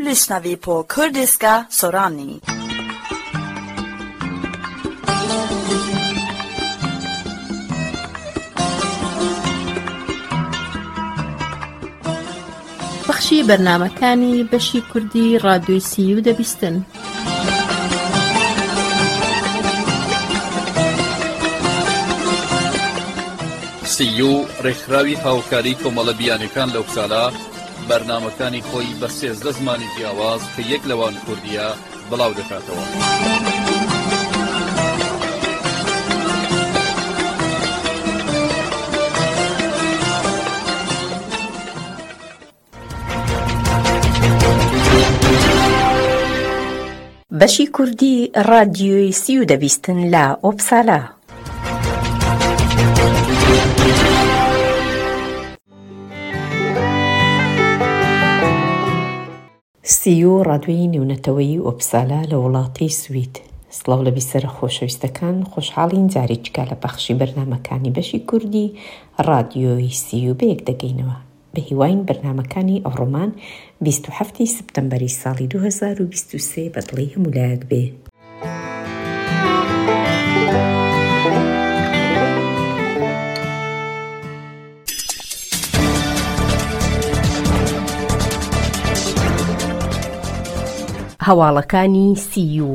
lyssnar vi på kurdiska Sorani. بەخشی بەرنامەکانی بەشی کوردی ڕادیۆی سیو دەبیستن. سیو ڕێکخراوی هاوکاری کۆمەڵە بیانەکان لەو ساڵە بەرنامەکانی خۆی بە 13 زمانی جیاواز کە یەک لەوان کوردیە بڵاو دەکاتەوە. بەشی کوردی ڕادیۆی سیو دەبیستن لە ئۆپسالا. سیو ڕادیۆی نێونەتەوەی ئۆپسالا لە وڵاتی سوید. سڵاو لە بیسەرە خۆشەویستەکان، خۆشحاڵین جارێکیکە لە بەخشی بەرنامەکانی بەشی کوردی ڕادیۆی سیو بەیەک دەگەینەوە. بە هیواین بەرنامەکانی ئەوڕۆمان 27 سپتەمبەری ساڵی 2023 بەدڵی هەمولایەک بێ. هەواڵەکانی سیو.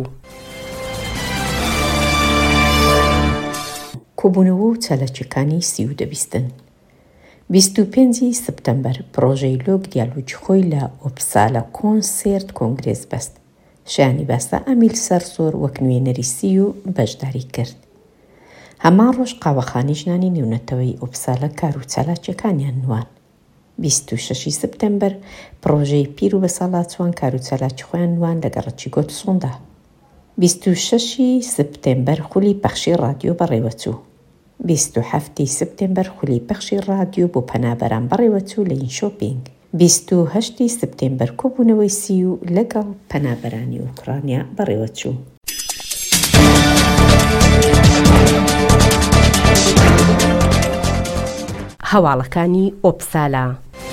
کۆبوونەوە و چەلەکیەکانی سیو دەبیستن. 25 سپتەمبەر پرۆژەی لۆگ دیالۆجی خۆی لە ئۆپسالا کۆنسێرت کۆنگرێز بەست. شایانی باستا ئەمیل سەرسۆر وەک نوێنەری سیو بەشداری کرد. هەمان ڕۆژ قاوەخانەی ژنانی نێونەتەوەی ئۆپسالا کار و چالاکیەکانیان نوان. 26 سپتەمبەر پرۆژەی پیر و بەساڵاتچوان کار و چالاکی خۆیان نوان لە گەڕەکی گۆتسۆندا. 26 سپتەمبەر خولی پەخشی ڕادیۆ بەڕێوەچوو. 27 سپتەمبەر خولی پەخشی ڕادیۆ بۆ پەنابەران بەڕێوەچوو لە ئینشۆپینگ. 28 سپتەمبەر کۆبوونەوەی سیو لەگەڵ پەنابەرانی ئوکرانیا بەڕێوەچوو. هەواڵەکانی ئۆپسالا.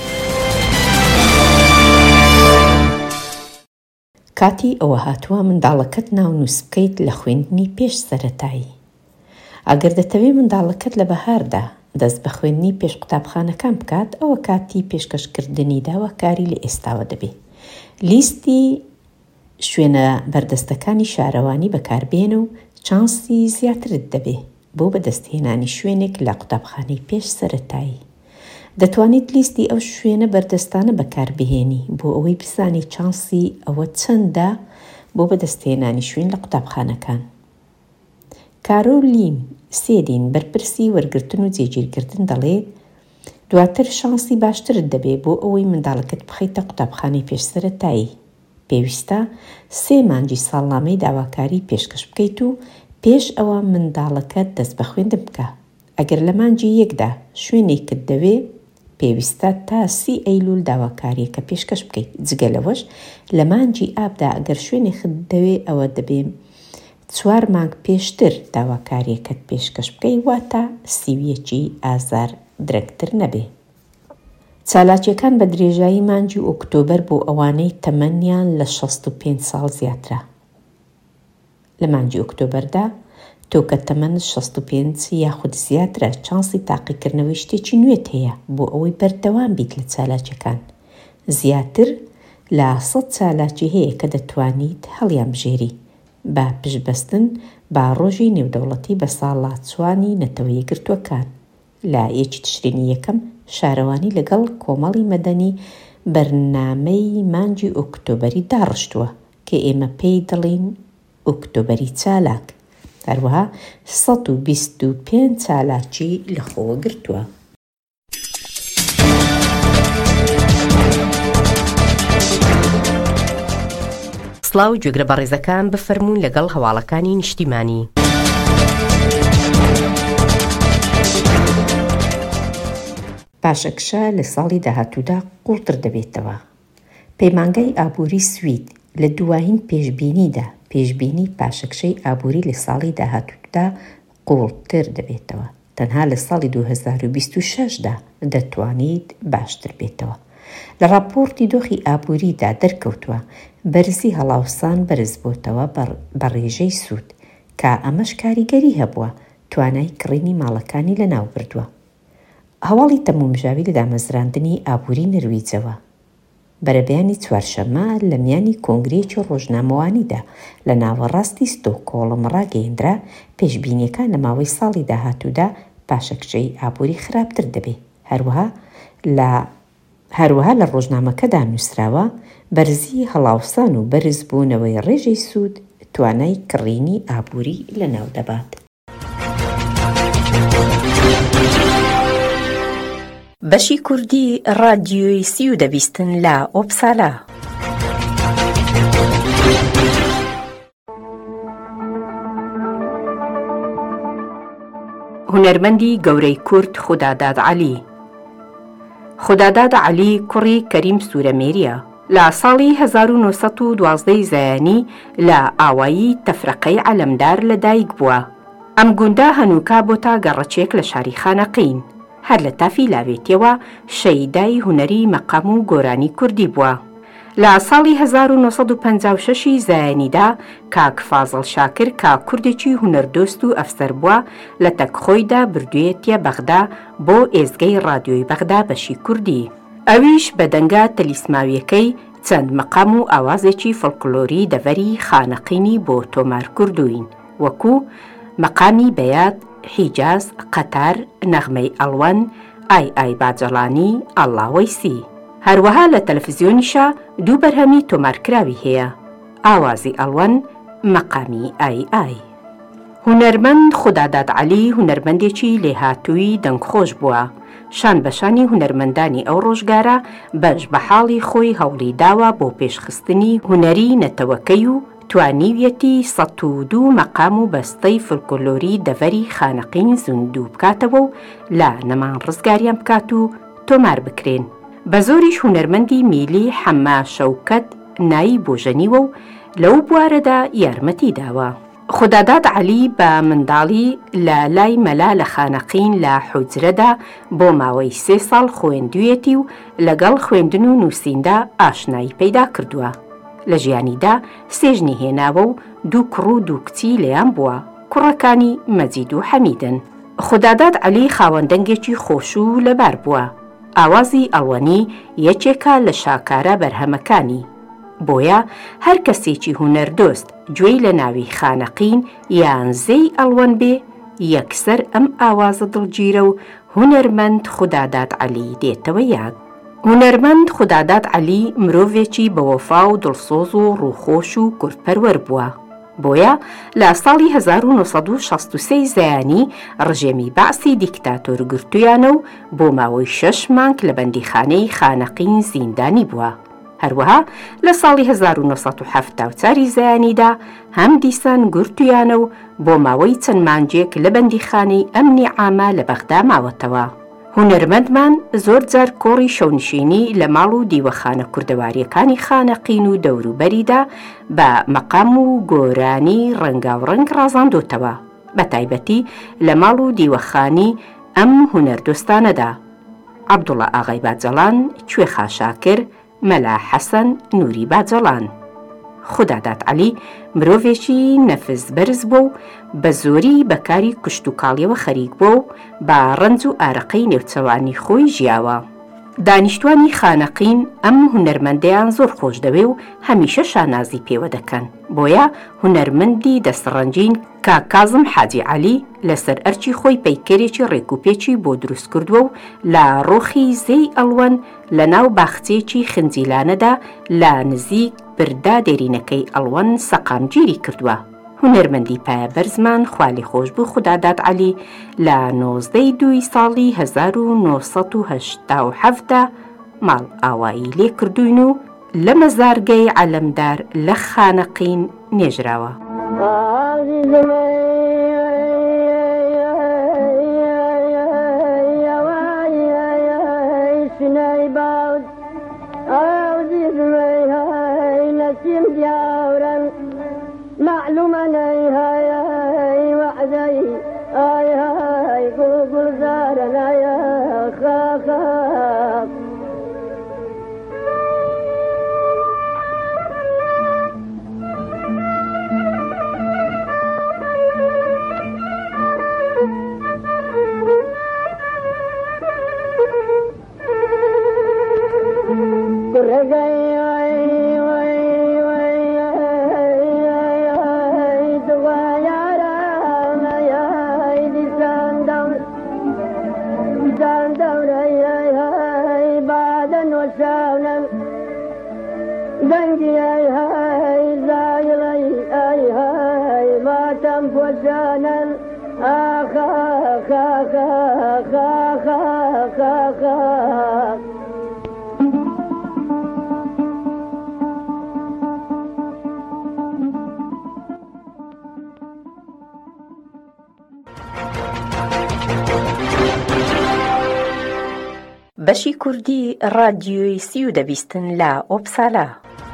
کاتی ئەوە هاتووە منداڵەکەت ناو نووس بکەیت لە خوێندنی پێش سەرەتایی. ئەگەر دەتەوێت منداڵەکەت لە بەهاردا دەست بە خوێندنی پێش قوتابخانەکان بکات، ئەوە کاتی پێشکەشکردنی داواکاری لە ئێستاوە دەبێت. لیستی شوێنە بەردەستەکانی شارەوانی بەکاربێنە و چانسی زیاترت دەبێت بۆ بەدەستهێنانی شوێنێک لە قوتابخانەی پێش سەرەتایی. دەتوانیت لیستی ئەو شوێنە بەردەستانە بەکاربهێنی بۆ ئەوەی بزانی چانسی ئەوە چەندە بۆ بەدەستهێنانی شوێن لە قوتابخانەکان. کارۆلین سێدین بەرپرسی وەرگرتن و جێگیرکردن دەڵێ دواتر شانسی باشترت دەبێت بۆ ئەوەی منداڵەکەت بخەیتە قوتابخانەی پێش سەرەتایی. پێویستە 3 مانگی ساڵنامەی داواکاری پێشکەش بکەیت و پێش ئەوە منداڵەکەت دەست بە خوێندن بکە. ئەگەر لە مانگی یەکدا شوێنێکت دەوێت، پێویستە تا 30 ئەیلول داواکاریەکە پێشکەش بکەیت. جگە لەوەش لە مانگی ئابدا ئەگەر شوێنێکت دەوێت، ئەوە دەبێت 4 مانگ پێشتر داواکاریەکەت پێشکەش بکەی، واتە سیویەکی ئازار درەنگتر نەبێ. چالاکیەکان بە درێژایی مانگی ئۆکتۆبەر بۆ ئەوانەی تەمەنیان لە 65 ساڵ زیاترە. لە مانگی ئۆکتۆبەردا تۆ کە تەمەن 65 یاخود زیاترە، چانسی تاقیکردنەوەی شتێکی نوێت هەیە بۆ ئەوەی بەردەوام بیت لە چالاکیەکان. زیاتر لە 100 چالاکی هەیە کە دەتوانیت هەڵیان بژێری. با پشتبەستن با ڕۆژی نێودەوڵەتی بە ساڵاتچوانی نەتەوە یەکگرتووەکان. لە 1 تشرینی یەکەم شارەوانی لەگەڵ کۆمەڵی مەدەنی بەرنامەی مانگی ئۆکتۆبەری داڕشتووە کە ئێمە پێی دەڵێن ئۆکتۆبەری چالاک. هەروەها 125 چالاکی لەخۆوە گرتووە. سڵاو گوێگرە بەڕێزەکان، بفەرموون لەگەڵ هەواڵەکانی نیشتیمانی. پاشەکشە لە ساڵی داهاتوودا قوڵتر دەبێتەوە. پەیمانگای ئابووری سوید لە دوایین پێشبینیدا پێشبینی پاشەکشەی ئابووری لە ساڵی داهاتوودا قوڵتر دەبێتەوە. تەنها لە ساڵی 2026دا دەتوانیت باشتر بێتەوە. لە راپۆرتی دۆخی ئابووریدا دەرکەوتووە بەرزی هەڵاوسان بەرز بۆتەوە بە ڕێژەی سوود کە ئەمەش کاریگەری هەبووە توانای کڕینی ماڵەکانی لەناو بردووە. هەواڵی تەمومژاوی لە دامەزراندنی ئابووری نرویجەوە بەرەبەیانی چوارشەممە لە میانی کۆنگرێکی ڕۆژنامەوانیدا لە ناوەڕاستی ستۆکۆڵم ڕاگەیەندرا پێشبینیەکان لە ماوەی ساڵی داهاتوودا پاشەکچەی ئابووری خراپتر دەبێت. هەروەها لە ڕۆژنامەکەدا نووسراوە بەرزی هەڵاوسان و بەرزبوونەوەی ڕێژەی سوود توانای کڕینی ئابووری لەناو دەبات. بەشی کوردی ڕادیۆی سیودە بیستن لە ئۆپسالا. هونەرمەندی گەورەی کورد خوداداد عەلی. خوداداد عەلی کوڕی کەریم سوورەمێریە. لە ساڵی 1912 زایانی لە ئاوایی تەفرەقەی عەلەمدار لەدایک بووە. ئەم گوندە هەنووکا بۆتە گەڕەچێک لە شاری خانەقین. هەر لە تافی لاوێتیەوە شەیدای هونەری مەقام و گۆرانی کوردی بووە. لە ساڵی 1956 زایانیدا کاک فازڵ شاکر کە کوردێکی هونەردۆست و ئەفسەر بووە لە تەکخۆیدا بردوێتیە بەغدا بۆ ئێزگەی ڕادیۆی بەغدا بەشی کوردی. ئەویش بە دەنگە تەلیسماویەکەی چەند مەقام و ئاوازێکی فڵکلۆری دەڤەری خانەقینی بۆ تۆمار کردوین وەکو مەقامی بەیاد، حیجاز، قەتار، نەغمەی ئەڵوەن، ئای باجەڵانی، ئەڵڵاوەیسی. هەروەها لە تەلەڤیزیۆنیشا دوو بەرهەمی تۆمارکراوی هەیە، ئاوازی ئەڵوەن، مەقامی ئای. هونەرمەند خوداداد عەلی هونەرمەندێکی لێهاتووی دەنگخۆش بووە. شان بەشانی هونەرمەندانی ئەو ڕۆژگارە بەش بە حاڵی خۆی هەوڵی داوە بۆ پێشخستنی هونەری نەتەوەکەی و توانیویەتی 102 مەقام و بەستەی فڵکلۆری دەڤەری خانەقین زوندوو بکاتەوە و لە نەمان ڕزگاریان بکات و تۆمار بکرێن. بە زۆریش هونەرمەندی میلی حەمما شەوکەت نایی بۆژەنیوە و لەو بوارەدا یارمەتی داوە. خوداداد عەلی بە منداڵی لە لای مەلا لە خانەقین لە حوجرەدا بۆ ماوەی 3 ساڵ خوێندوویەتی و لەگەڵ خوێندن و نووسیندا ئاشنایی پەیدا کردووە. لە ژیانیدا سێژنی هێناوە و 2 کوڕ و 2 کچی لێیان بووە. کوڕەکانی مەجید و حەمیدن. خوداداد عەلی خاوەندەنگێکی خۆش و لەبار بووە. ئاوازی ئەڵوەنی یەکێکە لە شاکارە بەرهەمەکانی. بۆیە هەر کەسێکی هونەردۆست گوێی لە ناوی خانەقین یان زەی ئەڵوەن بێ یەکسەر ئەم ئاوازە دڵگیرە و هونەرمەند خوداداد عەلی دێتەوە یاد. هونەرمەند خوداداد عەلی مرۆڤێکی بەوەفا و دڵسۆز و ڕووخۆش و کورتپەروەر بووە. بۆیە لە ساڵی 1963 زایانی ڕژێمی بەعسی دیکتاتۆر گرتویانە و بۆ ماوەی 6 مانگ لە بەندیخانەی خانەقین زیندانی بووە. هەروەها لە ساڵی 1970 زایانیدا هەم دیسان گرتویانە و بۆ ماوەی چەند مانجێک لە بەندیخانەی ئەمنی عامە لە بەغدا ماوەتەوە. هونەرمەندمان زۆر جار کۆڕی شەونشینی لە ماڵ و دیوەخانە کوردەواریەکانی خانەقین و دەوروبەریدا بە مەقام و گۆرانی ڕەنگاوڕەنگ ڕازاندۆتەوە، بە تایبەتی لە ماڵ و دیوەخانی ئەم هونەردۆستانەدا: عەبدوڵڵا ئاغای باجەڵان، کوێ خاشاکر، مەلا حەسەن، نووری باجەڵان. خوداداد عەلی مرۆڤێکی نەفس بەرز بوو و بە زۆری بەکاری کشت و کاڵیەوە خەریک بوو و بە ڕەنج و ئارەقەی نێوچەوانی خۆی ژیاوە. دانیشتوانی خانەقین ئەم هونەرمەندەیان زۆر خۆش دەوێ و هەمیشە شانازی پێوە دەکەن. بۆیە هونەرمەندی دەستڕەنجین کاک کازم حاجی عەلی لەسەر ئەرچی خۆی پەیکەرێکی ڕێکوپێکی بۆ دروست کردووە و لە ڕۆخی زەی ئەڵوەن لە ناو باخچێکی خنجیلانەدا لە نزیک بردا دێرینەکەی ئەڵوەن سەقامگیری کردووە. هونەرمەندی پایە بەرزمان خوالی خۆش بوو خوداداد عەلی لە 19 دوی ساڵی 1987 ماڵ ئاوایی لێ کردوین و لە مەزارگەی عەلەمدار لە خانەقین نێژراوە. معلومة هاي وعدي هاي قول زارنا يا خاف دنگی ای های زایلی ای های ما تنفجانن آخ آخ آخ آخ آخ آخ آخ. بەشی کوردی ڕادیۆی سی و دەبیستن لە ئۆپسالا.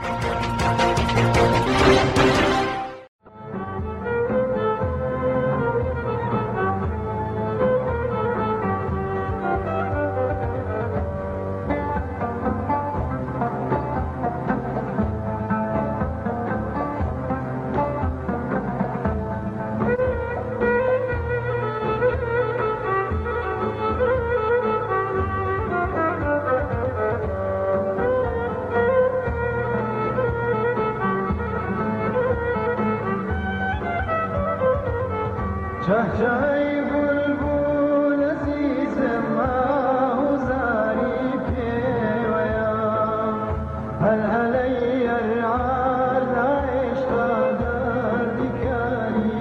چهچه‌ی بلبل عزیزم ماهوزاری پیویم هل هلی الرعد عشق دردی کاری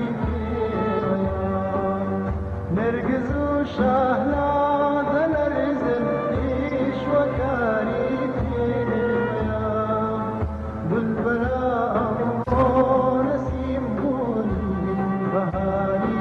پیویم نرگز و شهلاد لرزم ایش و کاری پیویم بلبلم و نسیم بولی بهاری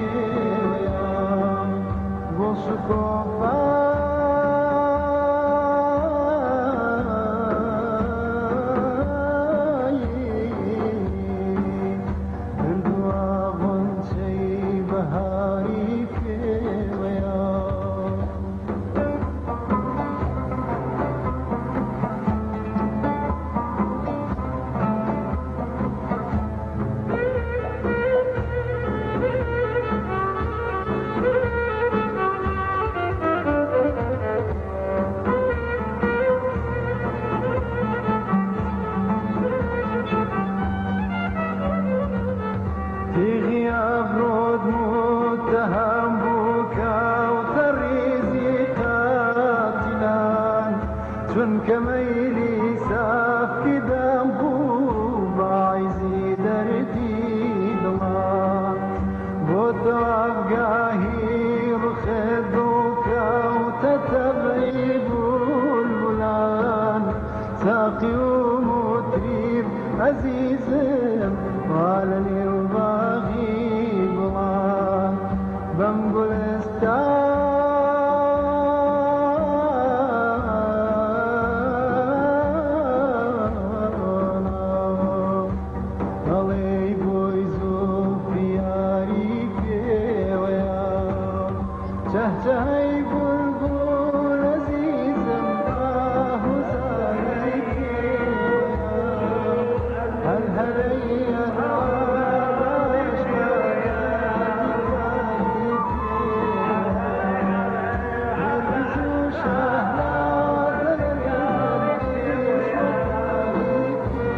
چون کمیلی صاف کدام بو باعثی دردی دلان بود افگاهی رخ دوکا و تتبعی بلبلان ساقی و مطریب عزیزم والنی و باغی بلان بم گلستان چهچه‌ی بلبل عزیزم ماهوزاری پیویم هل هلی الرعد عشق دردی کاری نرگز و شهلاد لرزم ایش و کاری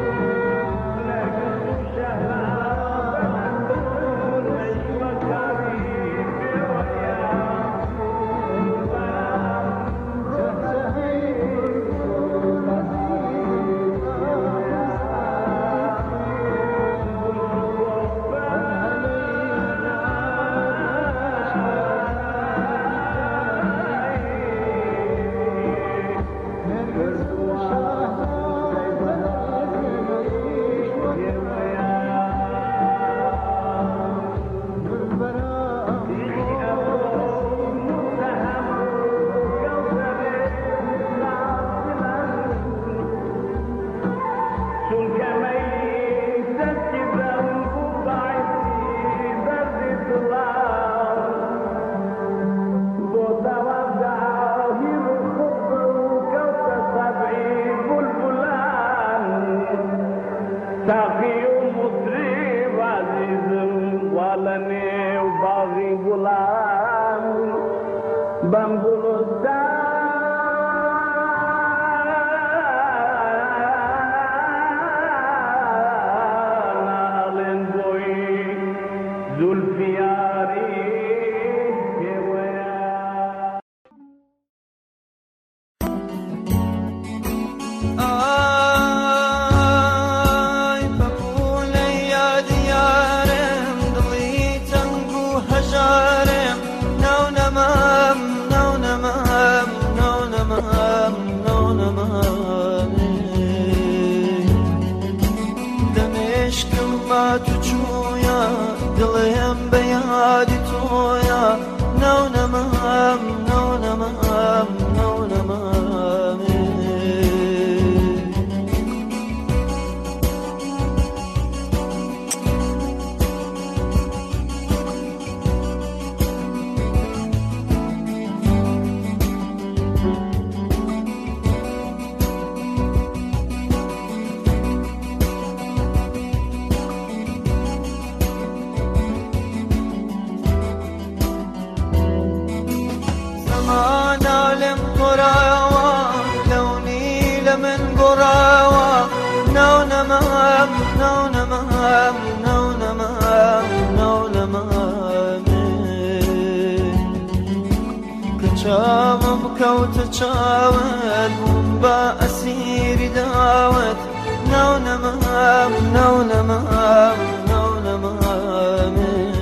ساقی و مطرب عزیزم والنی و باغی بلند بم گلستان نالن بوی زلفیاری یادی تویا نونمم نونمم نونمم چاوم كوت چاوت با اسیری داوت نونمم نونمم نونمم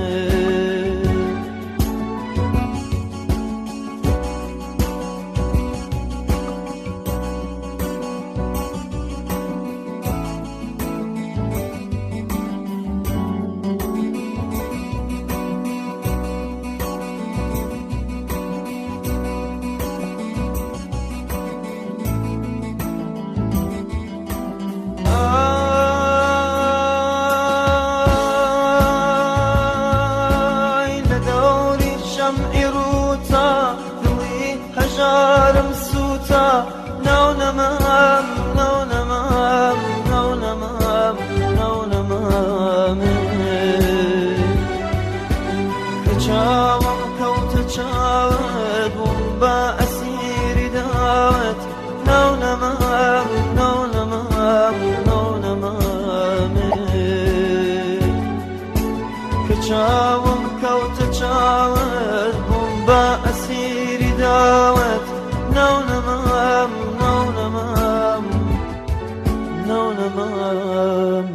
چاوم كوت چاوت با اسیری داوت نونمم نونمم نونمم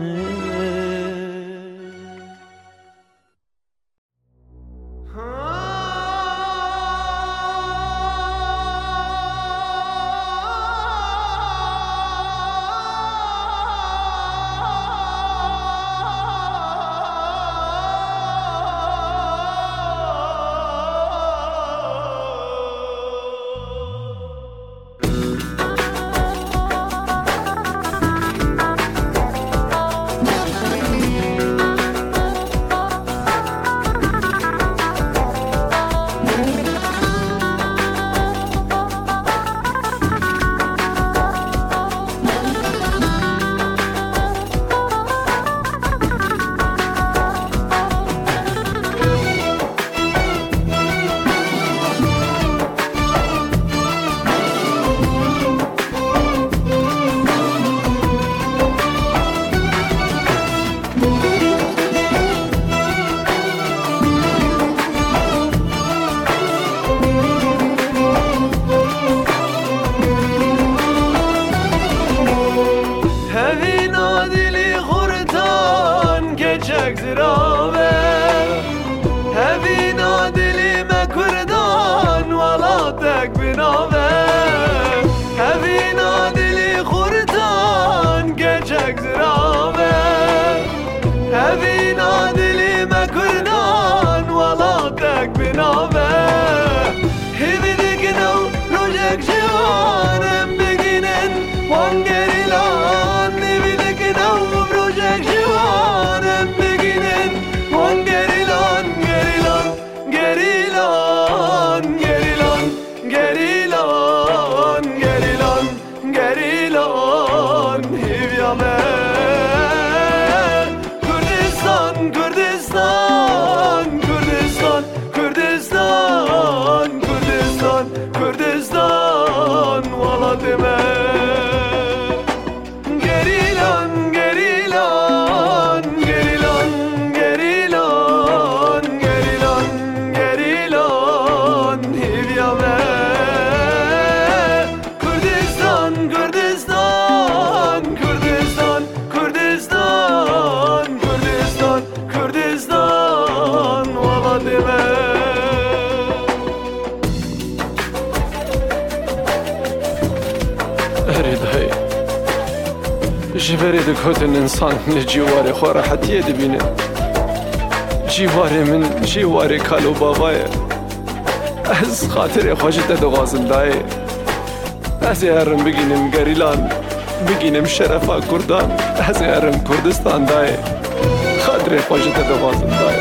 جبري دكوت الإنسان من الجوار خو راحتي دبينه جیواره من جیواره کلو بابای از خاطر خوشت دغازم دای از هرم بگینم گریلان بگینم شرفا کردان از هرم کردستان دای خاطر خوشت دغازم دای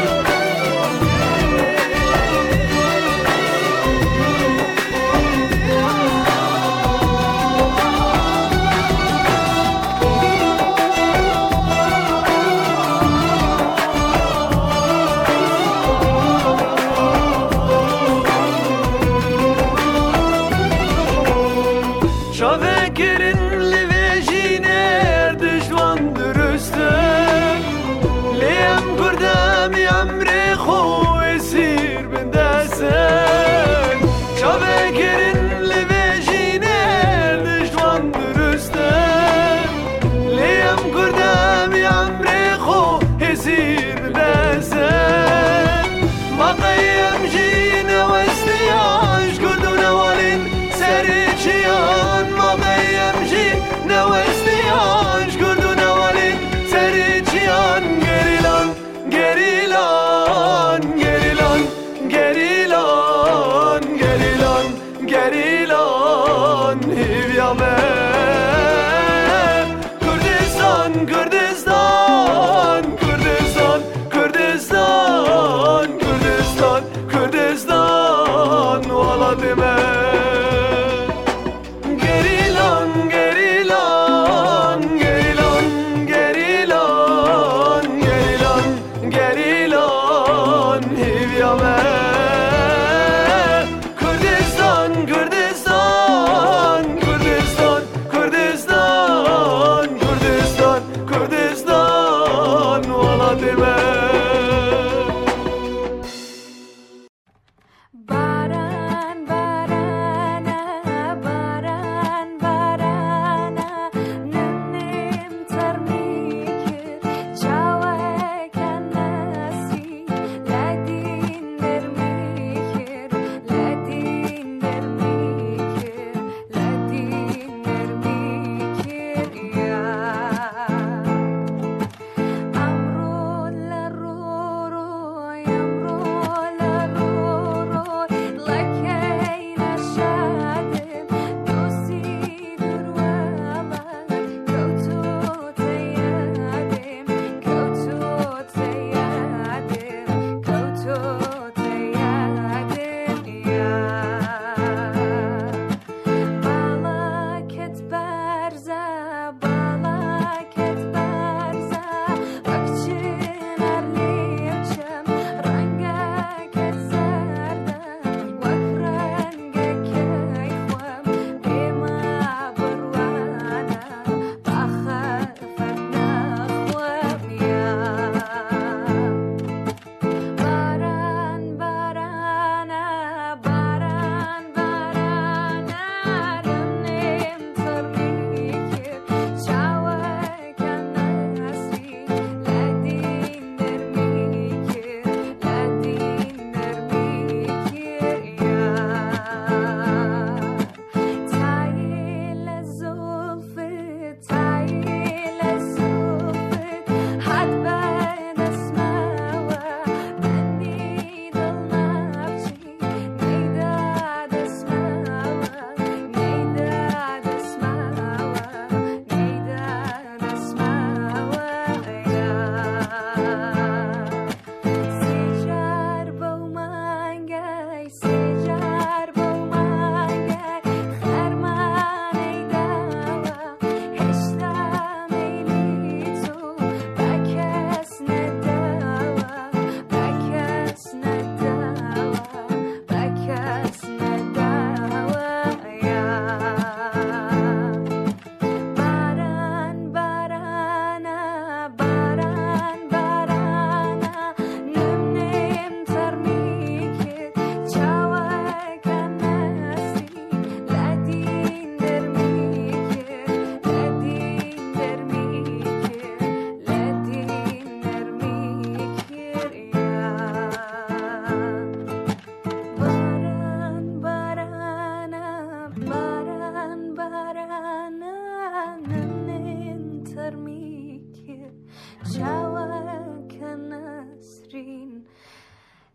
Ciała kanasrin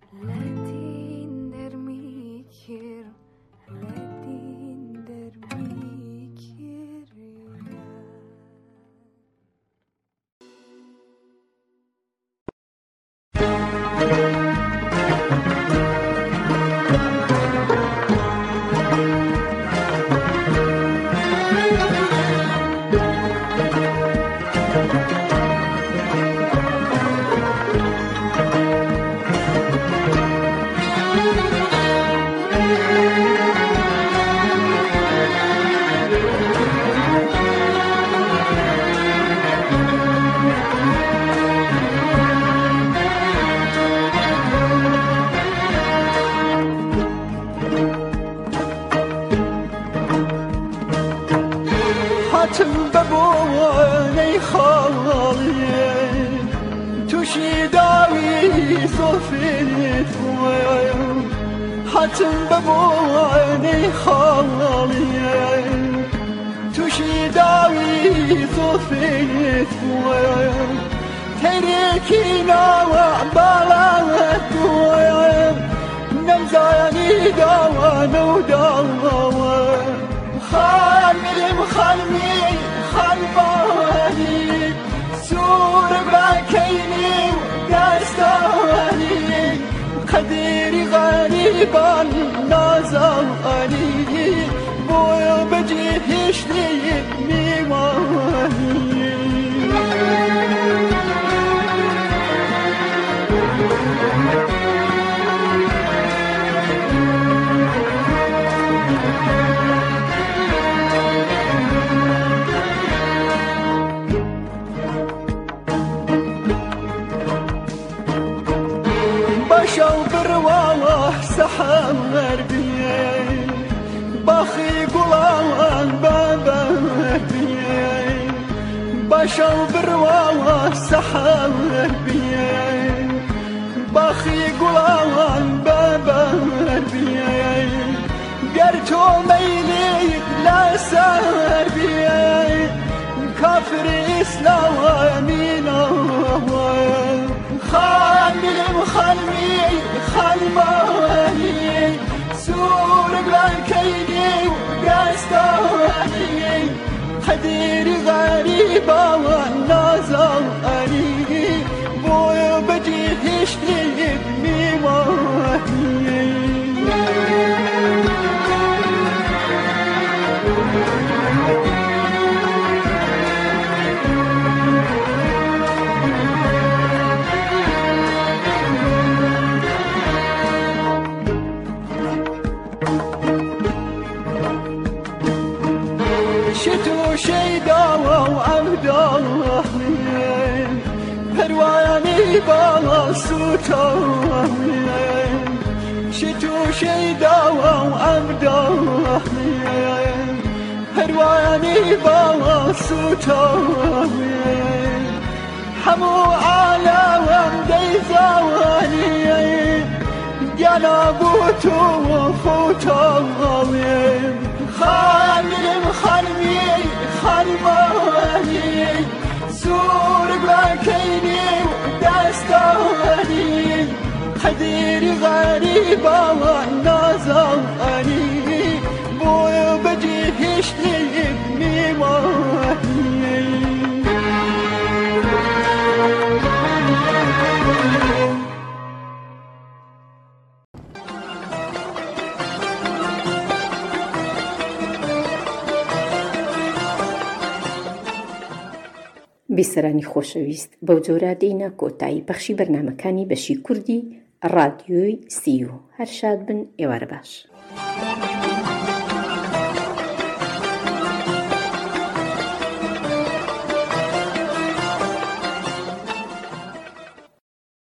هاتم ببوني خالي توشي داوي صفيت هاتم ببوني خالي توشي داوي صفيت تركينا وعبالات نمزاني داوانا وداوا خالمي خالباني سور باكيني وداستاني قديري غريبا نازاني بويا بجيهش لي ميواني باشا برواوه سحر بيه باخي قلان بابا بيه باشا برواوه سحر بيه باخي قلان بابا بيه قرتو ميلي لا سهر بيه كافر إسلامينا خالمي خالماني سور بلاكيني وداستاني قديري غريبة والنازاني بويا بجيهش لي بميواني شتو شيدا وعبدا پرواني بالا سوتا شتو شيدا وعبدا پرواني بالا سوتا حمو عالم ديزاني يانا بوتو وفوتا خالمي خالماني سور بلاكيني وداستاني قديري غريبة والنازاني بويا بجيهش لي بميواني بیسەرانی خۆشەویست بەو جۆرە دێینە کۆتایی بەخشی بەرنامەکانی بەشی کوردی ڕادیۆی سیو هەر شاد بن ئێوارە باش.